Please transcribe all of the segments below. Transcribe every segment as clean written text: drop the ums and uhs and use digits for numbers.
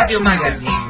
Radio Magazine.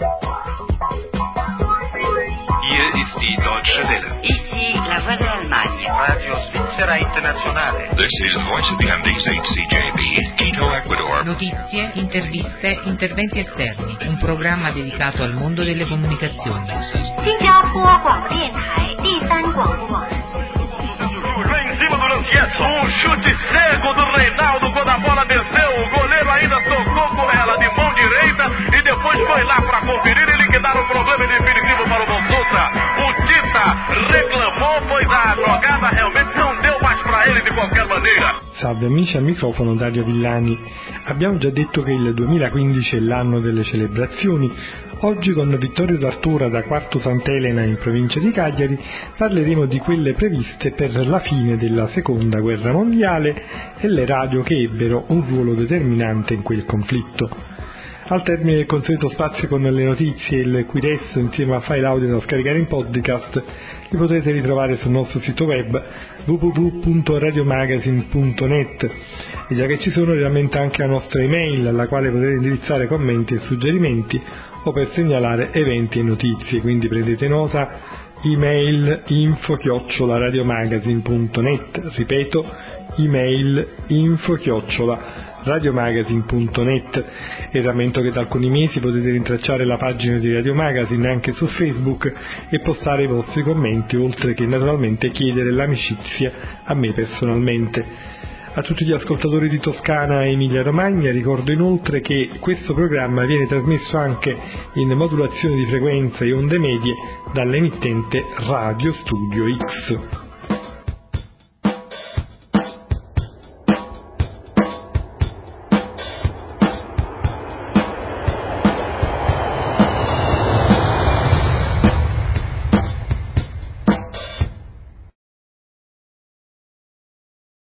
Hier ist die Deutsche Welle. Ici la voix de l'Allemagne. Radio Svizzera Internazionale. This is Voice of the Andes, HCJB, Quito, Ecuador. Notizie, interviste, interventi esterni. Un programma dedicato al mondo delle comunicazioni. 新加坡广播电台第三广播网。 Em cima do Lanchietto, chute cego do Reinaldo quando a bola desceu, o goleiro ainda tocou com ela de mão direita e depois foi lá para conferir e liquidar o problema definitivo para o Bonsutra. O Tita reclamou, pois a jogada realmente não deu mais para ele de qualquer maneira. Salve amici, al microfono Dario Villani. Abbiamo già detto che il 2015 è l'anno delle celebrazioni. Oggi con Vittorio D'Artura da Quartu Sant'Elena in provincia di Cagliari parleremo di quelle previste per la fine della Seconda Guerra Mondiale e le radio che ebbero un ruolo determinante in quel conflitto. Al termine del consueto spazio con le notizie e il quiz insieme a file audio da scaricare in podcast li potrete ritrovare sul nostro sito web www.radiomagazine.net e già che ci sono vi rammento anche la nostra email alla quale potete indirizzare commenti e suggerimenti o per segnalare eventi e notizie, quindi prendete nota, email info@radiomagazine.net, ripeto, email info@radiomagazine.net e rammento che da alcuni mesi potete rintracciare la pagina di Radio Magazine anche su Facebook e postare i vostri commenti, oltre che naturalmente chiedere l'amicizia a me personalmente. A tutti gli ascoltatori di Toscana e Emilia Romagna ricordo inoltre che questo programma viene trasmesso anche in modulazione di frequenza e onde medie dall'emittente Radio Studio X.